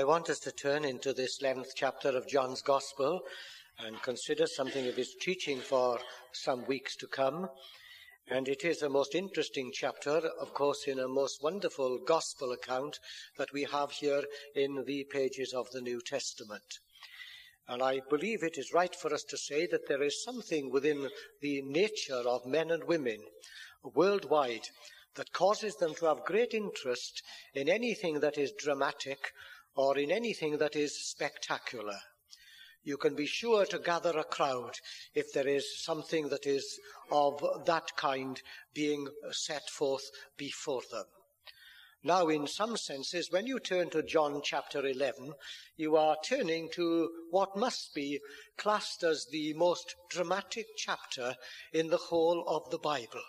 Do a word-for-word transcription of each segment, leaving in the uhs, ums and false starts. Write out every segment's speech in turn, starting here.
want us to turn into this eleventh chapter of John's Gospel and consider something of his teaching for some weeks to come. And it is a most interesting chapter, of course, in a most wonderful gospel account that we have here in the pages of the New Testament. And I believe it is right for us to say that there is something within the nature of men and women worldwide that causes them to have great interest in anything that is dramatic or in anything that is spectacular. You can be sure to gather a crowd if there is something that is of that kind being set forth before them. Now, in some senses, when you turn to John chapter eleven, you are turning to what must be classed as the most dramatic chapter in the whole of the Bible.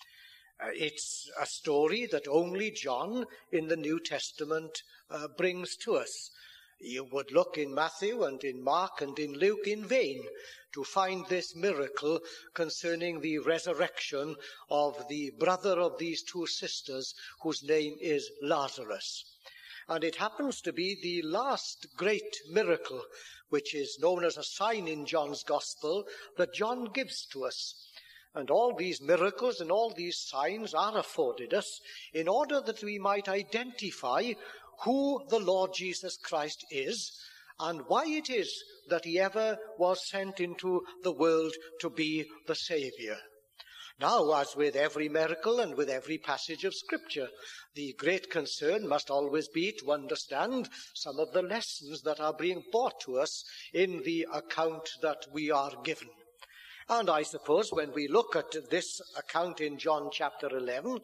Uh, it's a story that only John in the New Testament uh, brings to us. You would look in Matthew and in Mark and in Luke in vain to find this miracle concerning the resurrection of the brother of these two sisters whose name is Lazarus. And it happens to be the last great miracle, which is known as a sign in John's Gospel, that John gives to us. And all these miracles and all these signs are afforded us in order that we might identify who the Lord Jesus Christ is and why it is that he ever was sent into the world to be the Saviour. Now, as with every miracle and with every passage of Scripture, the great concern must always be to understand some of the lessons that are being brought to us in the account that we are given. And I suppose when we look at this account in John chapter eleven,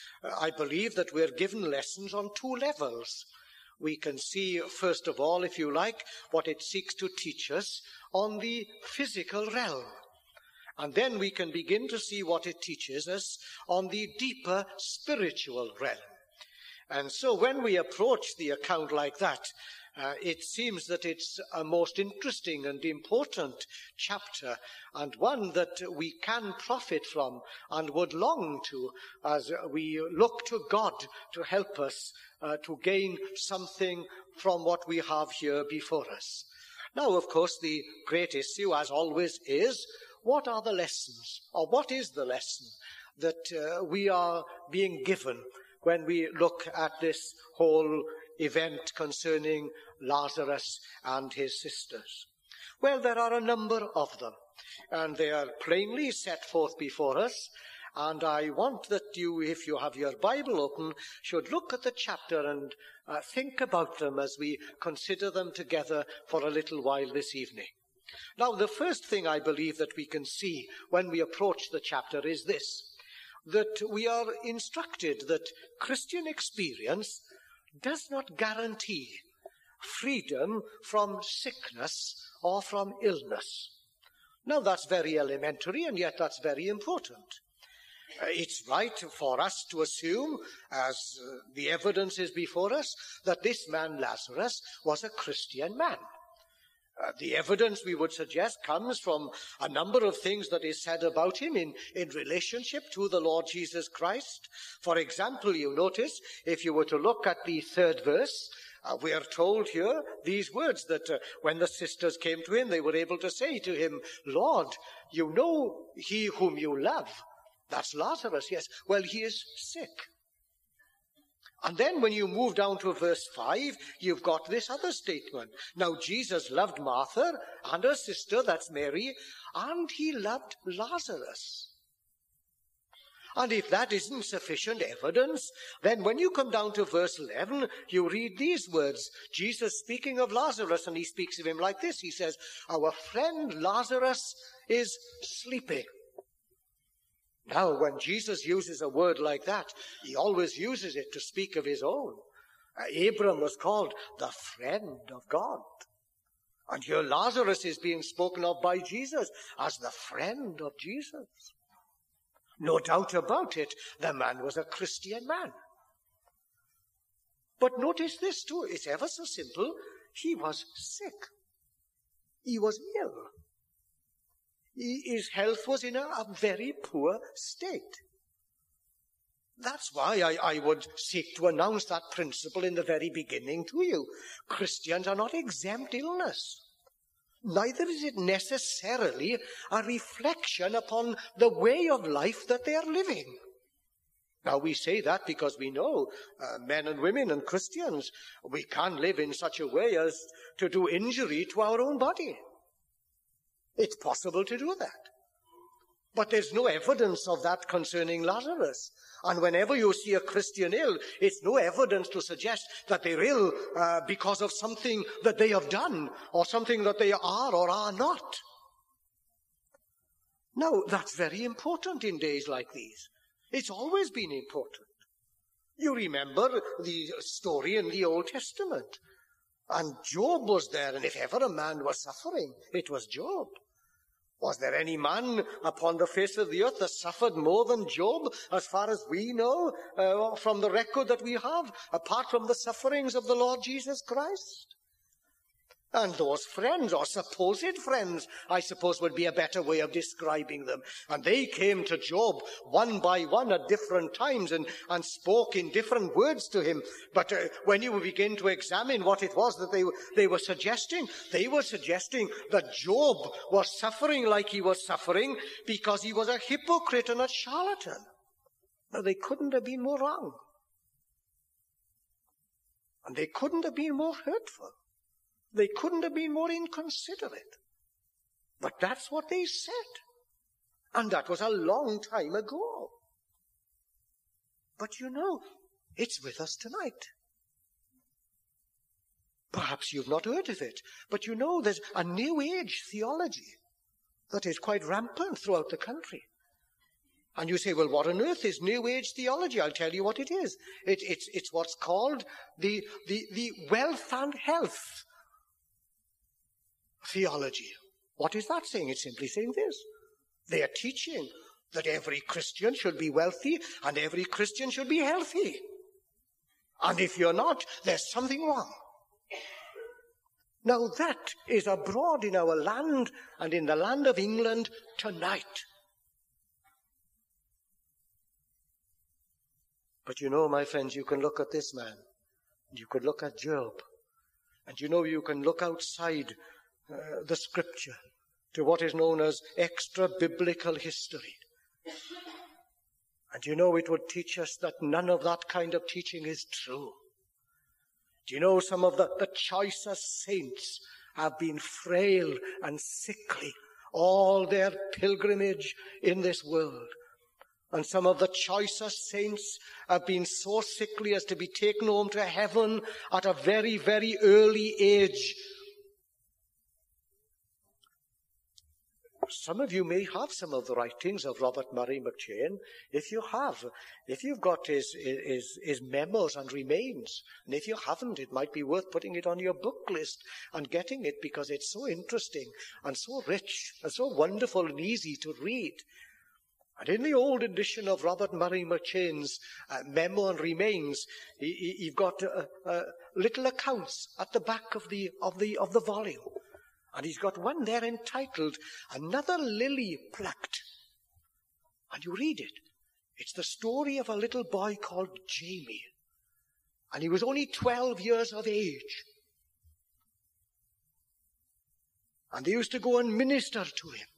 I believe that we're given lessons on two levels. We can see, first of all, if you like, what it seeks to teach us on the physical realm. And then we can begin to see what it teaches us on the deeper spiritual realm. And so when we approach the account like that, Uh, it seems that it's a most interesting and important chapter, and one that we can profit from and would long to as we look to God to help us uh, to gain something from what we have here before us. Now, of course, the great issue, as always, is what are the lessons, or what is the lesson that uh, we are being given when we look at this whole event concerning Lazarus and his sisters? Well, there are a number of them, and they are plainly set forth before us, and I want that you, if you have your Bible open, should look at the chapter and uh, think about them as we consider them together for a little while this evening. Now, the first thing I believe that we can see when we approach the chapter is this, that we are instructed that Christian experience does not guarantee freedom from sickness or from illness. Now, that's very elementary, and yet that's very important. Uh, it's right for us to assume, as uh, the evidence is before us, that this man Lazarus was a Christian man. Uh, the evidence, we would suggest, comes from a number of things that is said about him in, in relationship to the Lord Jesus Christ. For example, you notice, if you were to look at the third verse, uh, we are told here these words, that uh, when the sisters came to him, they were able to say to him, "Lord, you know he whom you love." That's Lazarus, yes. Well, he is sick. And then when you move down to verse five, you've got this other statement. Now, Jesus loved Martha and her sister, that's Mary, and he loved Lazarus. And if that isn't sufficient evidence, then when you come down to verse eleven, you read these words. Jesus speaking of Lazarus, and he speaks of him like this. He says, "Our friend Lazarus is sleeping." Now, when Jesus uses a word like that, he always uses it to speak of his own. Uh, Abram was called the friend of God. And here Lazarus is being spoken of by Jesus as the friend of Jesus. No doubt about it, the man was a Christian man. But notice this too, it's ever so simple. He was sick. He was ill. His health was in a, a very poor state. That's why I, I would seek to announce that principle in the very beginning to you. Christians are not exempt illness. Neither is it necessarily a reflection upon the way of life that they are living. Now, we say that because we know uh, men and women and Christians, we can live in such a way as to do injury to our own body. It's possible to do that. But there's no evidence of that concerning Lazarus. And whenever you see a Christian ill, it's no evidence to suggest that they're ill uh, because of something that they have done or something that they are or are not. Now, that's very important in days like these. It's always been important. You remember the story in the Old Testament. And Job was there, and if ever a man was suffering, it was Job. Was there any man upon the face of the earth that suffered more than Job, as far as we know, uh, from the record that we have, apart from the sufferings of the Lord Jesus Christ? And those friends, or supposed friends, I suppose would be a better way of describing them. And they came to Job one by one at different times and, and spoke in different words to him. But uh, when you begin to examine what it was that they, they were suggesting, they were suggesting that Job was suffering like he was suffering because he was a hypocrite and a charlatan. Now, they couldn't have been more wrong. And they couldn't have been more hurtful. They couldn't have been more inconsiderate. But that's what they said. And that was a long time ago. But you know, it's with us tonight. Perhaps you've not heard of it, but you know there's a New Age theology that is quite rampant throughout the country. And you say, well, what on earth is New Age theology? I'll tell you what it is. It, it's, it's what's called the, the, the wealth and health theology. What is that saying? It's simply saying this. They are teaching that every Christian should be wealthy and every Christian should be healthy. And if you're not, there's something wrong. Now that is abroad in our land and in the land of England tonight. But you know, my friends, you can look at this man. You could look at Job. And you know, you can look outside Uh, the scripture to what is known as extra-biblical history. And you know, it would teach us that none of that kind of teaching is true. Do you know some of the, the choicest saints have been frail and sickly all their pilgrimage in this world? And some of the choicest saints have been so sickly as to be taken home to heaven at a very, very early age. Some of you may have some of the writings of Robert Murray McCheyne. If you have, if you've got his, his, his memos and remains, and if you haven't, it might be worth putting it on your book list and getting it because it's so interesting and so rich and so wonderful and easy to read. And in the old edition of Robert Murray McCheyne's uh, memo and remains, he, he, you've got uh, uh, little accounts at the back of the of the of the volume. And he's got one there entitled, Another Lily Plucked. And you read it. It's the story of a little boy called Jamie. And he was only twelve years of age. And they used to go and minister to him.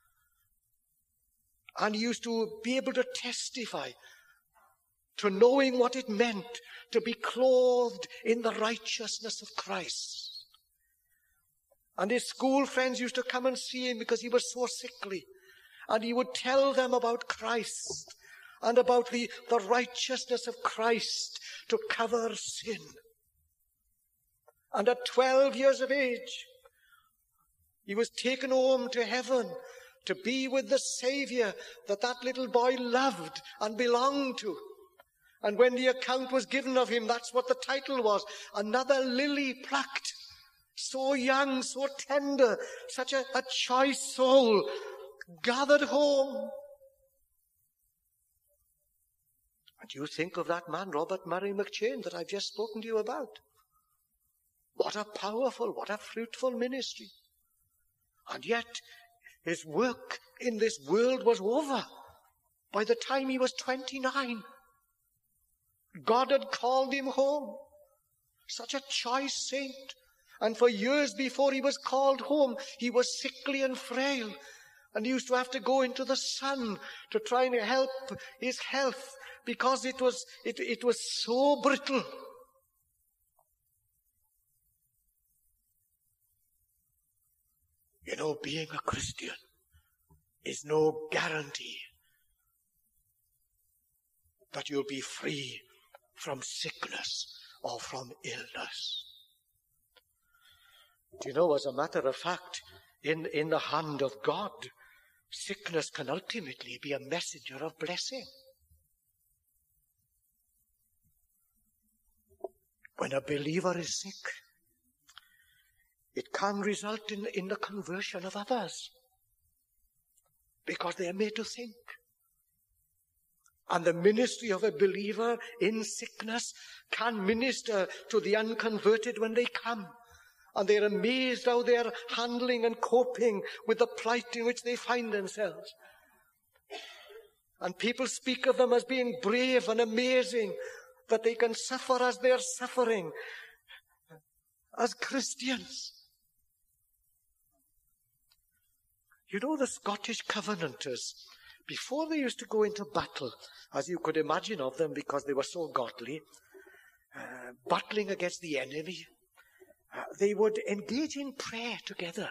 And he used to be able to testify to knowing what it meant to be clothed in the righteousness of Christ. And his school friends used to come and see him because he was so sickly. And he would tell them about Christ and about the, the righteousness of Christ to cover sin. And at twelve years of age, he was taken home to heaven to be with the Savior that that little boy loved and belonged to. And when the account was given of him, that's what the title was, Another Lily Plucked. So young, so tender, such a, a choice soul, gathered home. And you think of that man, Robert Murray McCheyne, that I've just spoken to you about. What a powerful, what a fruitful ministry. And yet, his work in this world was over by the time he was twenty-nine. God had called him home. Such a choice saint. And for years before he was called home, he was sickly and frail. And he used to have to go into the sun to try and help his health because it was, it, it was so brittle. You know, being a Christian is no guarantee that you'll be free from sickness or from illness. Do you know, as a matter of fact, in, in the hand of God, sickness can ultimately be a messenger of blessing. When a believer is sick, it can result in, in the conversion of others because they are made to think. And the ministry of a believer in sickness can minister to the unconverted when they come. And they're amazed how they're handling and coping with the plight in which they find themselves. And people speak of them as being brave and amazing, that they can suffer as they're suffering as Christians. You know, the Scottish Covenanters, before they used to go into battle, as you could imagine of them because they were so godly, uh, battling against the enemy, uh, they would engage in prayer together.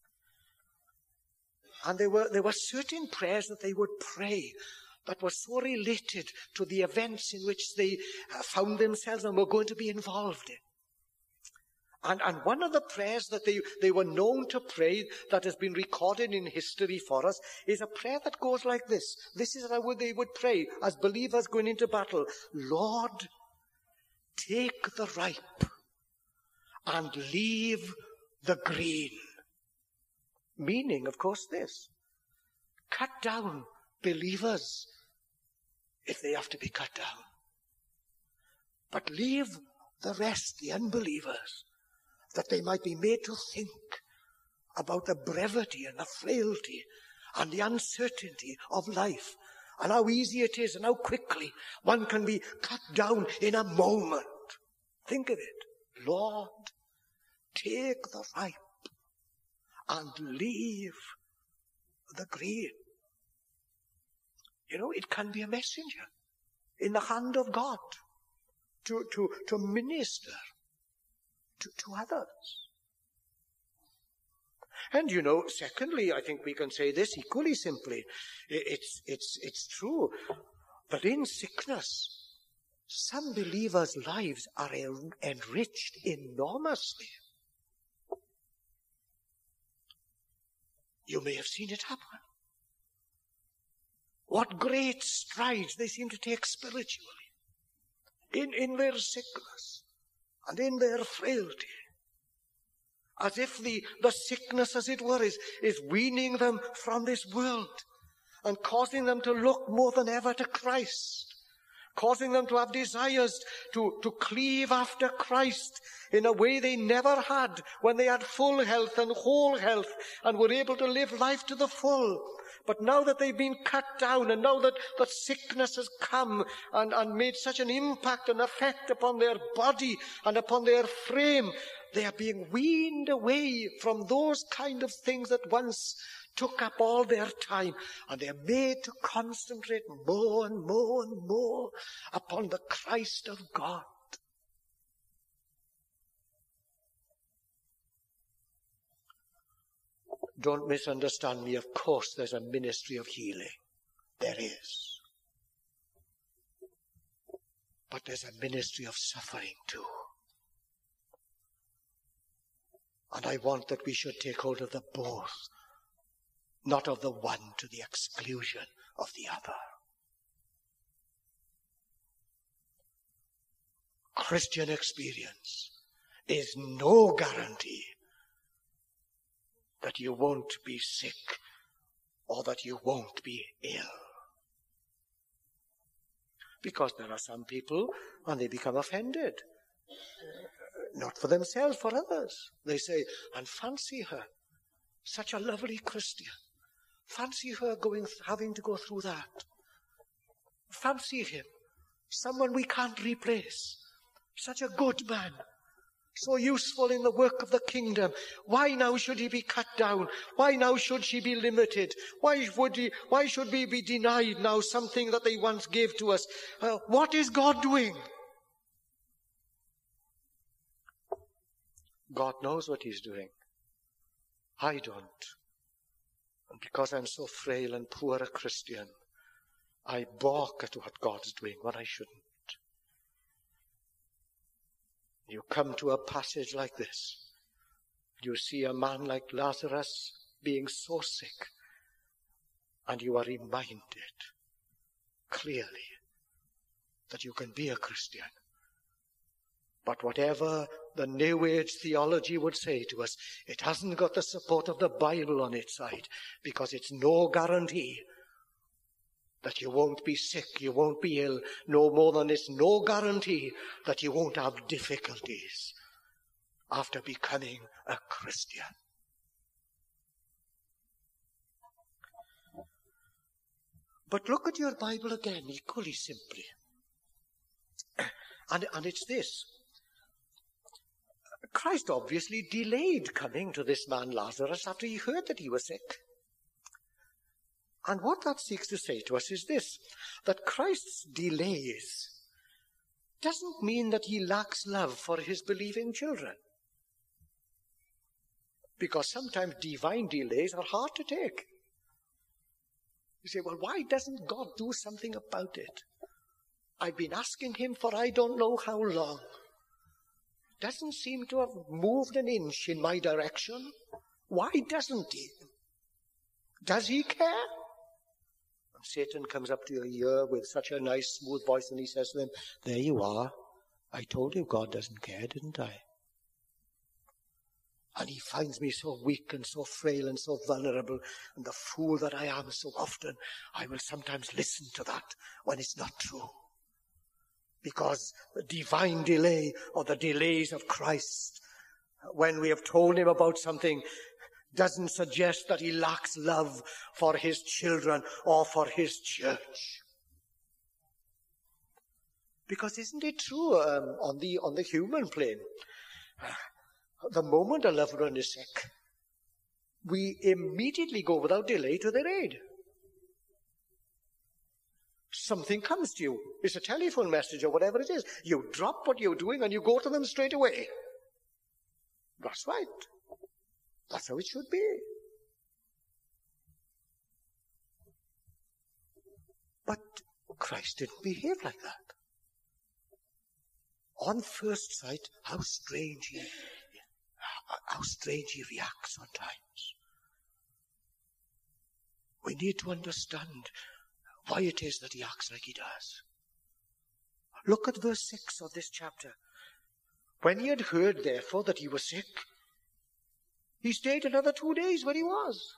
And there were, there were certain prayers that they would pray that were so related to the events in which they uh, found themselves and were going to be involved in. And, and one of the prayers that they, they were known to pray that has been recorded in history for us is a prayer that goes like this. This is how they would pray as believers going into battle. Lord, take the ripe and leave the green. Meaning, of course, this. Cut down believers if they have to be cut down. But leave the rest, the unbelievers, that they might be made to think about the brevity and the frailty and the uncertainty of life and how easy it is and how quickly one can be cut down in a moment. Think of it. Lord, take the ripe and leave the green. You know, it can be a messenger in the hand of God to, to, to minister To, to others. And you know, secondly, I think we can say this equally simply. It's, it's, it's true that in sickness, some believers' lives are enriched enormously. You may have seen it happen. What great strides they seem to take spiritually in, in their sickness. And in their frailty, as if the, the sickness, as it were, is, is weaning them from this world and causing them to look more than ever to Christ, causing them to have desires to, to cleave after Christ in a way they never had when they had full health and whole health and were able to live life to the full. But now that they've been cut down and now that, that sickness has come and, and made such an impact and effect upon their body and upon their frame, they are being weaned away from those kind of things that once took up all their time. And they are made to concentrate more and more and more upon the Christ of God. Don't misunderstand me. Of course, there's a ministry of healing. There is. But there's a ministry of suffering too. And I want that we should take hold of the both, not of the one to the exclusion of the other. Christian experience is no guarantee that you won't be sick or that you won't be ill. Because there are some people, and they become offended. Not for themselves, for others. They say, and fancy her, such a lovely Christian. Fancy her going, having to go through that. Fancy him, someone we can't replace. Such a good man, so useful in the work of the kingdom. Why now should he be cut down? Why now should she be limited? Why would he, why should we be denied now something that they once gave to us? Uh, what is God doing? God knows what he's doing. I don't. And because I'm so frail and poor a Christian, I balk at what God's doing when I shouldn't. You come to a passage like this. You see a man like Lazarus being so sick, and you are reminded clearly that you can be a Christian. But whatever the New Age theology would say to us, it hasn't got the support of the Bible on its side, because it's no guarantee that you won't be sick, you won't be ill. No more than it's no guarantee that you won't have difficulties after becoming a Christian. But look at your Bible again, equally simply. And, and it's this. Christ obviously delayed coming to this man Lazarus after he heard that he was sick. And what that seeks to say to us is this, that Christ's delays doesn't mean that he lacks love for his believing children. Because sometimes divine delays are hard to take. You say, well, why doesn't God do something about it? I've been asking him for I don't know how long. Doesn't seem to have moved an inch in my direction. Why doesn't he? Does he care? And Satan comes up to your ear with such a nice, smooth voice, and he says to them, there you are. I told you God doesn't care, didn't I? And he finds me so weak and so frail and so vulnerable, and the fool that I am so often, I will sometimes listen to that when it's not true. Because the divine delay, or the delays of Christ, when we have told him about something, doesn't suggest that he lacks love for his children or for his church. Because isn't it true um, on the on the human plane? The moment a loved one is sick, we immediately go without delay to their aid. Something comes to you. It's a telephone message or whatever it is. You drop what you're doing and you go to them straight away. That's right. That's how it should be. But Christ didn't behave like that. On first sight, how strange he, how strange he reacts sometimes. We need to understand why it is that he acts like he does. Look at verse six of this chapter. When he had heard, therefore, that he was sick, he stayed another two days where he was.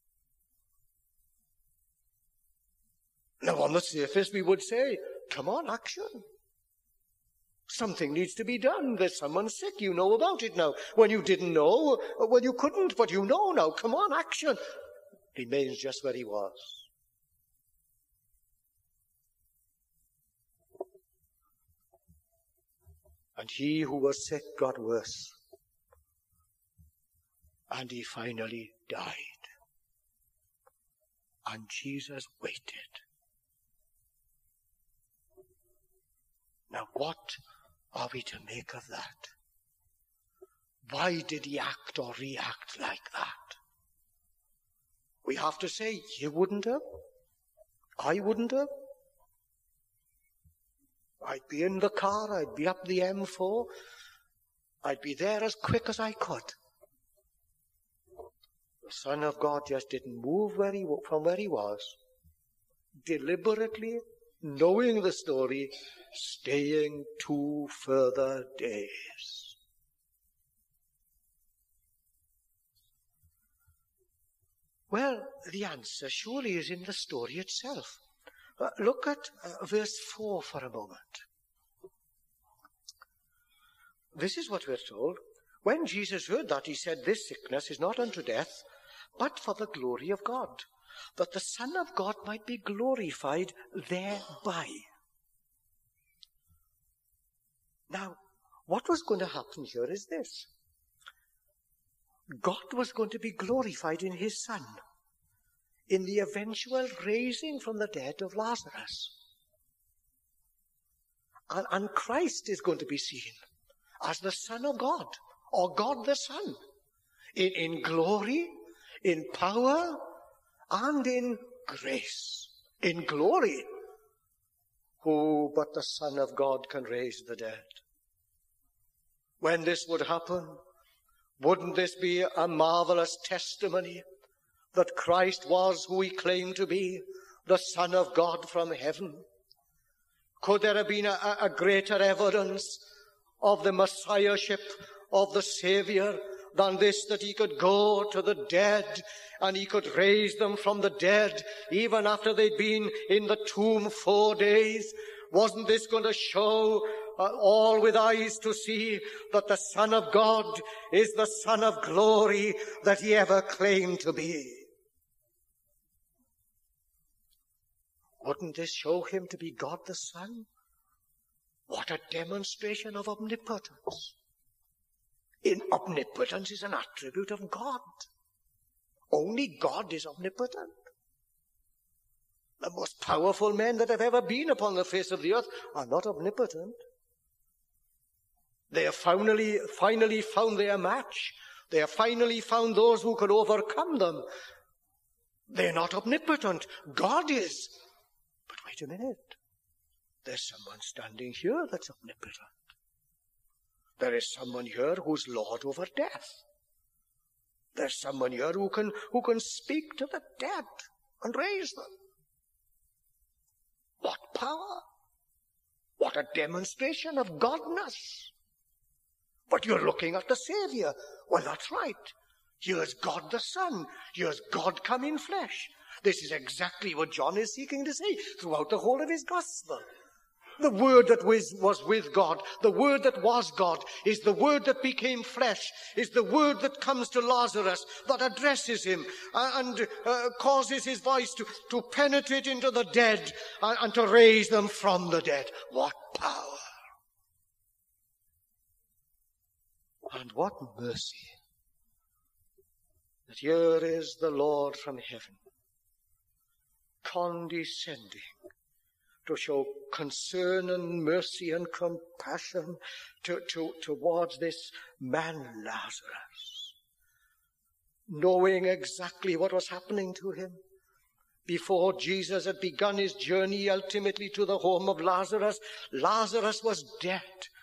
Now, on the surface, we would say, come on, action. Something needs to be done. There's someone sick. You know about it now. When you didn't know, well, you couldn't, but you know now. Come on, action. Remains just where he was. And he who was sick got worse. And he finally died. And Jesus waited. Now what are we to make of that? Why did he act or react like that? We have to say, you wouldn't have. I wouldn't have. I'd be in the car, I'd be up the M four, I'd be there as quick as I could. The Son of God just didn't move where he, from where he was, deliberately, knowing the story, staying two further days. Well, the answer surely is in the story itself. Uh, look at uh, verse four for a moment. This is what we're told. When Jesus heard that, he said, this sickness is not unto death, but for the glory of God, that the Son of God might be glorified thereby. Now, what was going to happen here is this. God was going to be glorified in his Son, in the eventual raising from the dead of Lazarus. And, and Christ is going to be seen as the Son of God, or God the Son, in, in glory, in power, and in grace. In glory, who but the Son of God can raise the dead? When this would happen, wouldn't this be a marvelous testimony that Christ was who he claimed to be, the Son of God from heaven? Could there have been a, a greater evidence of the Messiahship of the Savior than this, that he could go to the dead and he could raise them from the dead even after they'd been in the tomb four days? Wasn't this going to show uh, all with eyes to see that the Son of God is the Son of glory that he ever claimed to be? Wouldn't this show him to be God the Son? What a demonstration of omnipotence. In omnipotence is an attribute of God. Only God is omnipotent. The most powerful men that have ever been upon the face of the earth are not omnipotent. They have finally, finally found their match. They have finally found those who could overcome them. They're not omnipotent. God is. But wait a minute. There's someone standing here that's omnipotent. There is someone here who's Lord over death. There's someone here who can, who can speak to the dead and raise them. What power! What a demonstration of godness! But you're looking at the Savior. Well, that's right. Here's God the Son. Here's God come in flesh. This is exactly what John is seeking to say throughout the whole of his gospel. The Word that was, was with God, the Word that was God, is the Word that became flesh, is the Word that comes to Lazarus, that addresses him and uh, causes his voice to, to penetrate into the dead and, and to raise them from the dead. What power! And what mercy! That here is the Lord from heaven, condescending to show concern and mercy and compassion to, to, towards this man Lazarus, knowing exactly what was happening to him. Before Jesus had begun his journey ultimately to the home of Lazarus, Lazarus was dead.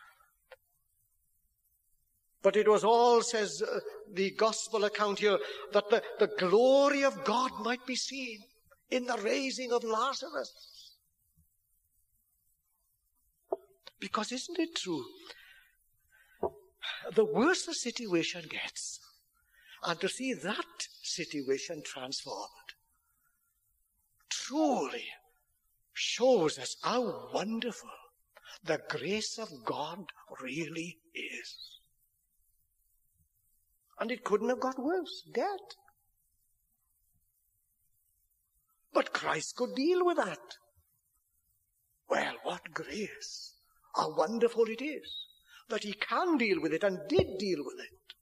But it was all, says uh, the gospel account here, that the, the glory of God might be seen in the raising of Lazarus. Because isn't it true? The worse the situation gets, and to see that situation transformed, truly shows us how wonderful the grace of God really is. And it couldn't have got worse, dead. But Christ could deal with that. Well, what grace! How wonderful it is that he can deal with it and did deal with it.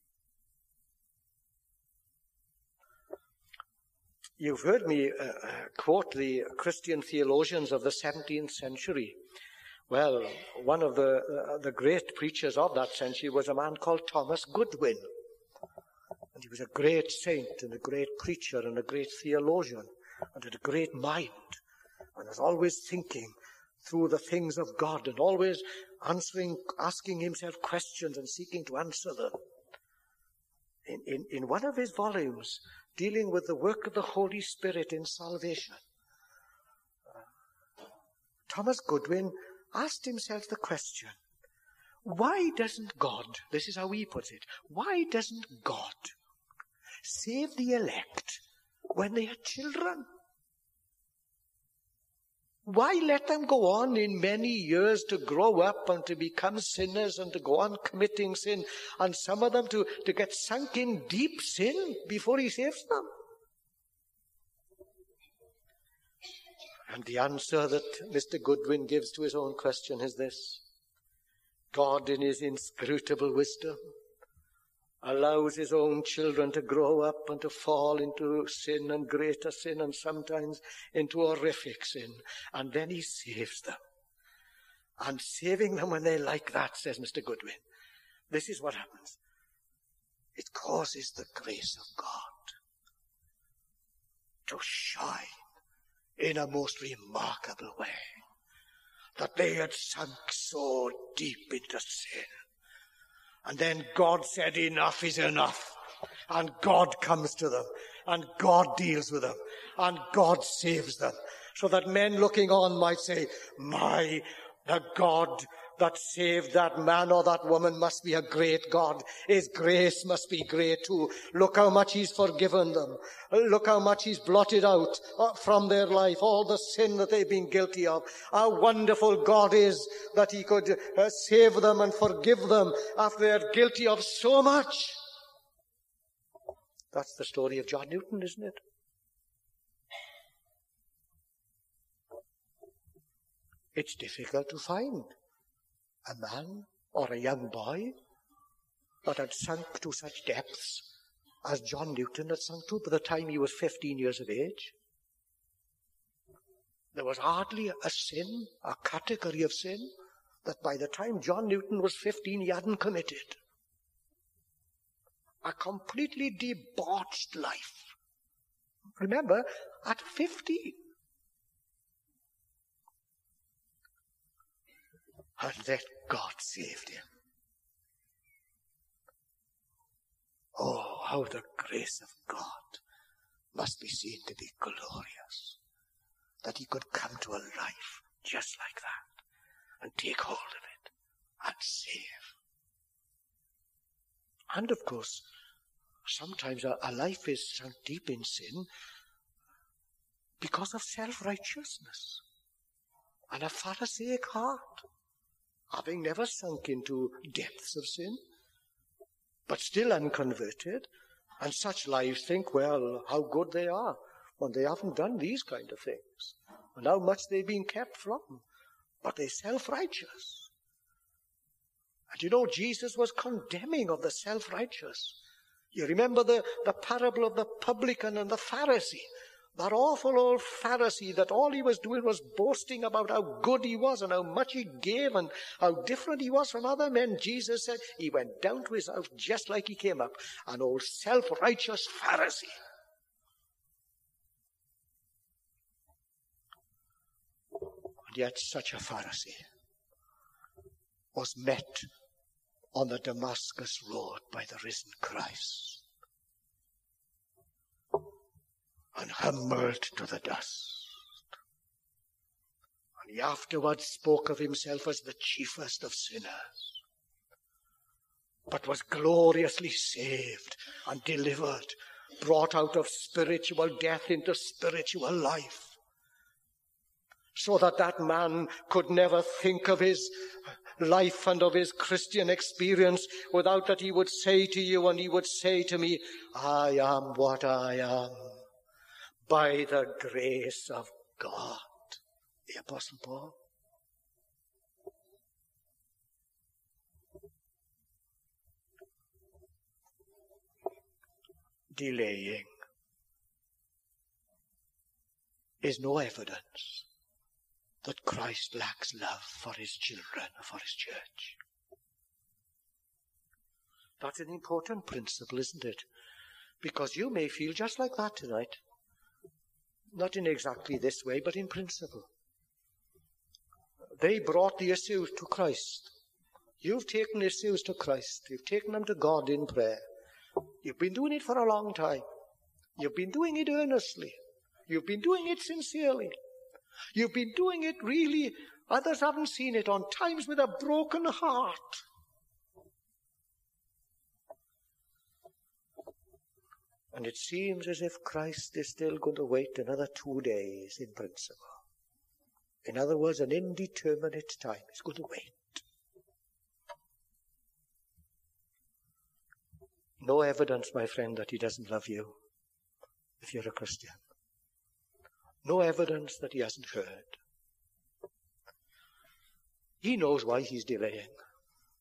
You've heard me uh, quote the Christian theologians of the seventeenth century. Well, one of the, uh, the great preachers of that century was a man called Thomas Goodwin. And he was a great saint and a great preacher and a great theologian and had a great mind and was always thinking through the things of God and always answering, asking himself questions and seeking to answer them. In, in, in one of his volumes, dealing with the work of the Holy Spirit in salvation, uh, Thomas Goodwin asked himself the question, why doesn't God, this is how he puts it, why doesn't God save the elect when they are children? Why let them go on in many years to grow up and to become sinners and to go on committing sin, and some of them to, to get sunk in deep sin before he saves them? And the answer that Mister Goodwin gives to his own question is this: God, in his inscrutable wisdom, allows his own children to grow up and to fall into sin and greater sin and sometimes into horrific sin. And then he saves them. And saving them when they're like that, says Mister Goodwin, this is what happens. It causes the grace of God to shine in a most remarkable way. That they had sunk so deep into sin. And then God said, enough is enough. And God comes to them. And God deals with them. And God saves them. So that men looking on might say, my, the God that saved that man or that woman must be a great God. His grace must be great too. Look how much he's forgiven them. Look how much he's blotted out from their life all the sin that they've been guilty of. How wonderful God is that he could uh, save them and forgive them after they're guilty of so much. That's the story of John Newton, isn't it? It's difficult to find a man or a young boy that had sunk to such depths as John Newton had sunk to by the time he was fifteen years of age. There was hardly a sin, a category of sin, that by the time John Newton was fifteen he hadn't committed. A completely debauched life. Remember, at fifteen. And then God saved him. Oh, how the grace of God must be seen to be glorious. That he could come to a life just like that and take hold of it and save. And of course, sometimes a, a life is sunk deep in sin because of self-righteousness and a Pharisaic heart. Having never sunk into depths of sin, but still unconverted, and such lives think, well, how good they are when they haven't done these kind of things, and how much they've been kept from, but they're self-righteous. And you know, Jesus was condemning of the self-righteous. You remember the, the parable of the publican and the Pharisee. That awful old Pharisee that all he was doing was boasting about how good he was and how much he gave and how different he was from other men. Jesus said he went down to his house just like he came up, an old self-righteous Pharisee. And yet such a Pharisee was met on the Damascus road by the risen Christ. And humbled to the dust. And he afterwards spoke of himself as the chiefest of sinners, but was gloriously saved and delivered, brought out of spiritual death into spiritual life, so that that man could never think of his life and of his Christian experience without that he would say to you and he would say to me, I am what I am by the grace of God. The Apostle Paul. Delaying is no evidence that Christ lacks love for his children, for his church. That's an important principle, isn't it? Because you may feel just like that tonight. Not in exactly this way, but in principle. They brought the issues to Christ. You've taken issues to Christ. You've taken them to God in prayer. You've been doing it for a long time. You've been doing it earnestly. You've been doing it sincerely. You've been doing it really, others haven't seen it, on times with a broken heart. And it seems as if Christ is still going to wait another two days in principle. In other words, an indeterminate time. He's going to wait. No evidence, my friend, that he doesn't love you if you're a Christian. No evidence that he hasn't heard. He knows why he's delaying.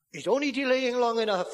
He's only delaying long enough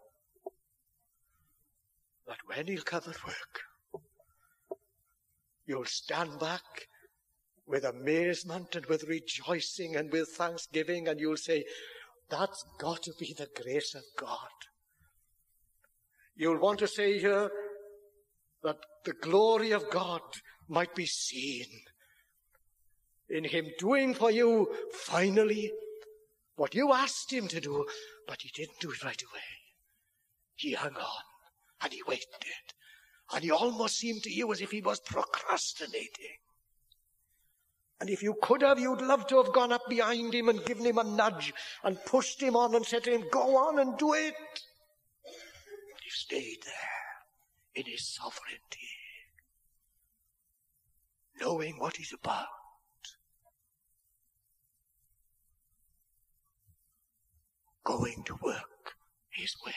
that when he'll come at work, you'll stand back with amazement and with rejoicing and with thanksgiving, and you'll say, that's got to be the grace of God. You'll want to say here that the glory of God might be seen in him doing for you finally what you asked him to do, but he didn't do it right away. He hung on and he waited, and he almost seemed to you as if he was procrastinating. And if you could have, you'd love to have gone up behind him and given him a nudge and pushed him on and said to him, go on and do it. But you stayed there in his sovereignty, knowing what he's about. Going to work his will.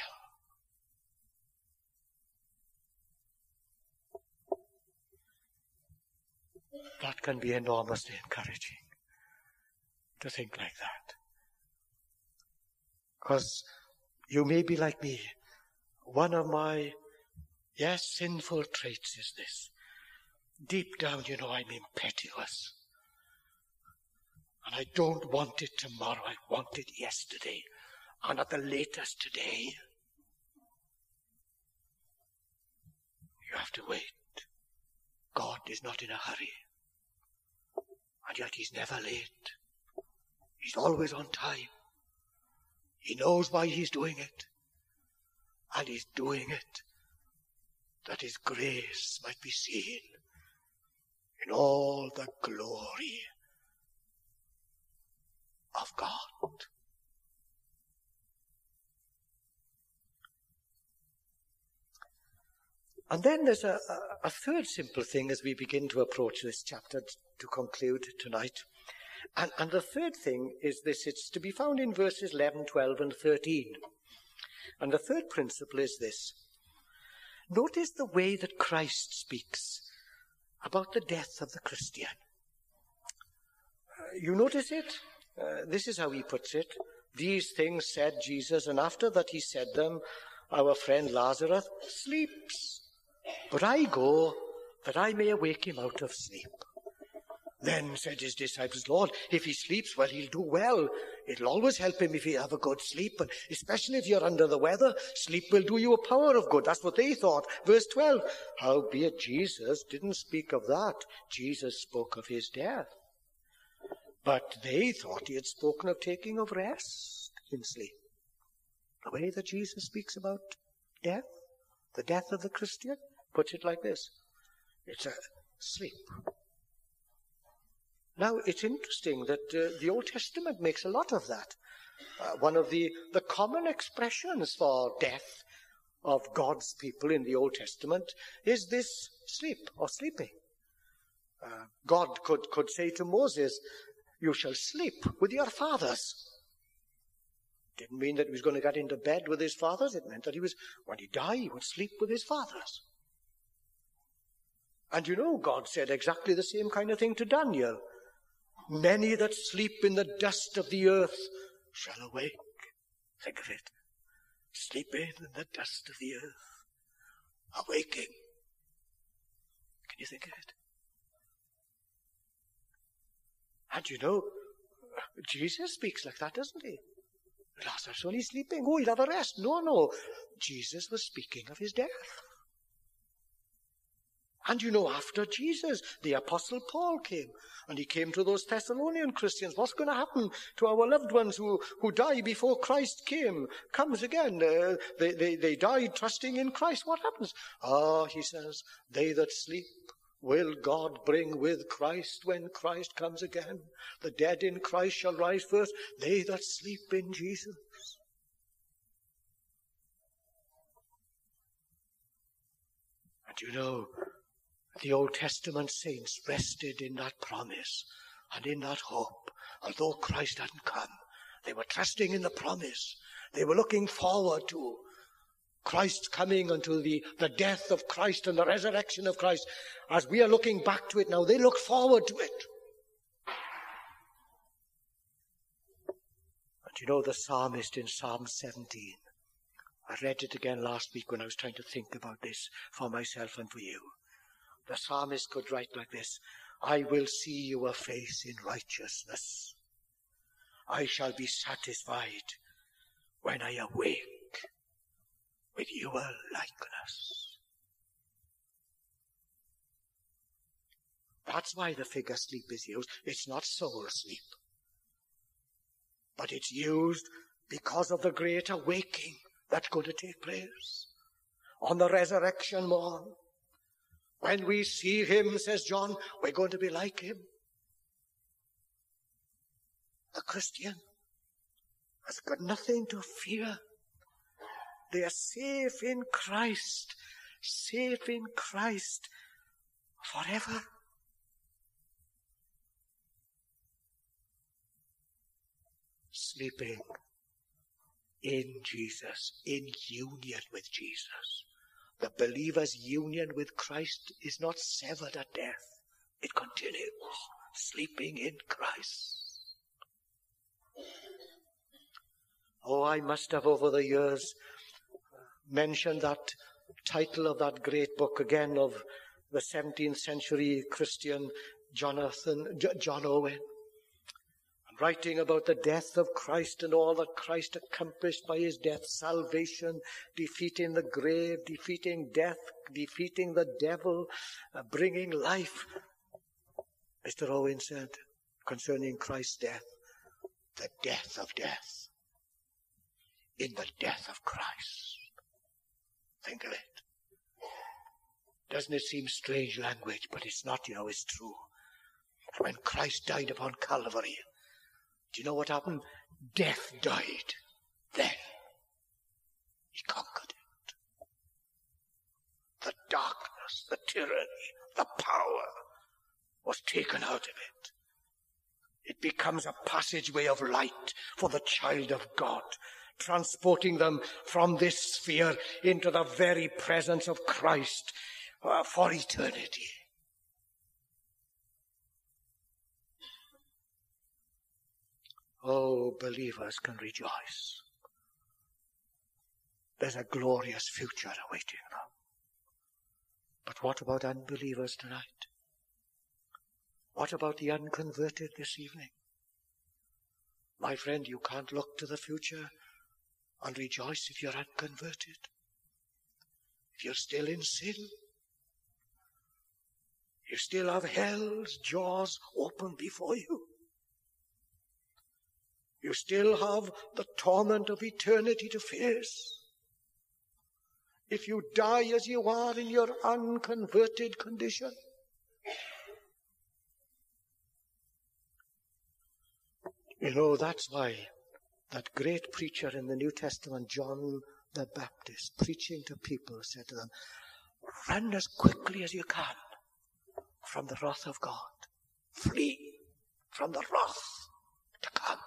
That can be enormously encouraging to think like that. Because you may be like me. One of my, yes, sinful traits is this. Deep down, you know, I'm impetuous. And I don't want it tomorrow. I want it yesterday. And at the latest today. You have to wait. God is not in a hurry. And yet he's never late. He's always on time. He knows why he's doing it. And he's doing it that his grace might be seen in all the glory of God. And then there's a, a, a third simple thing as we begin to approach this chapter to conclude tonight. And, and the third thing is this. It's to be found in verses eleven, twelve and thirteen. And the third principle is this. Notice the way that Christ speaks about the death of the Christian. Uh, you notice it? Uh, this is how he puts it. These things said Jesus, and after that he said them, our friend Lazarus sleeps. But I go that I may awake him out of sleep. Then said his disciples, Lord, if he sleeps, well, he'll do well. It'll always help him if he have a good sleep. And especially if you're under the weather, sleep will do you a power of good. That's what they thought. Verse twelve, howbeit Jesus didn't speak of that. Jesus spoke of his death. But they thought he had spoken of taking of rest in sleep. The way that Jesus speaks about death, the death of the Christian, puts it like this. It's a sleep. Now, it's interesting that uh, the Old Testament makes a lot of that. Uh, one of the, the common expressions for death of God's people in the Old Testament is this sleep or sleeping. Uh, God could, could say to Moses, you shall sleep with your fathers. Didn't mean that he was going to get into bed with his fathers. It meant that he was, when he died, he would sleep with his fathers. And you know, God said exactly the same kind of thing to Daniel. Many that sleep in the dust of the earth shall awake. Think of it. Sleeping in the dust of the earth. Awaking. Can you think of it? And you know, Jesus speaks like that, doesn't he? Lazarus only sleeping. Oh, he'll have a rest. No, no. Jesus was speaking of his death. And you know, after Jesus, the Apostle Paul came. And he came to those Thessalonian Christians. What's going to happen to our loved ones who, who die before Christ came, comes again? Uh, they, they, they died trusting in Christ. What happens? Ah, he says, they that sleep will God bring with Christ when Christ comes again. The dead in Christ shall rise first. They that sleep in Jesus. And you know, the Old Testament saints rested in that promise and in that hope. Although Christ hadn't come, they were trusting in the promise. They were looking forward to Christ coming, unto the, the death of Christ and the resurrection of Christ. As we are looking back to it now, they look forward to it. And you know the psalmist in Psalm seventeen, I read it again last week when I was trying to think about this for myself and for you. The psalmist could write like this: I will see your face in righteousness. I shall be satisfied when I awake with your likeness. That's why the figure sleep is used. It's not soul sleep, but it's used because of the great awaking that's going to take place on the resurrection morn. When we see him, says John, we're going to be like him. The Christian has got nothing to fear. They are safe in Christ, safe in Christ forever. Sleeping in Jesus, in union with Jesus. The believer's union with Christ is not severed at death. It continues, sleeping in Christ. Oh, I must have over the years mentioned that title of that great book again of the seventeenth century Christian Jonathan, John Owen. Writing about the death of Christ and all that Christ accomplished by his death, salvation, defeating the grave, defeating death, defeating the devil, uh, bringing life. Mister Owen said concerning Christ's death, the death of death in the death of Christ. Think of it. Doesn't it seem strange language? But it's not, you know, it's true. When Christ died upon Calvary, do you know what happened? Death died. Then he conquered it. The darkness, the tyranny, the power was taken out of it. It becomes a passageway of light for the child of God, transporting them from this sphere into the very presence of Christ uh, for eternity. Oh, believers can rejoice. There's a glorious future awaiting them. But what about unbelievers tonight? What about the unconverted this evening? My friend, you can't look to the future and rejoice if you're unconverted. If you're still in sin, you still have hell's jaws open before you. You still have the torment of eternity to face. If you die as you are in your unconverted condition, you know, that's why that great preacher in the New Testament, John the Baptist, preaching to people, said to them, run as quickly as you can from the wrath of God. Flee from the wrath to come.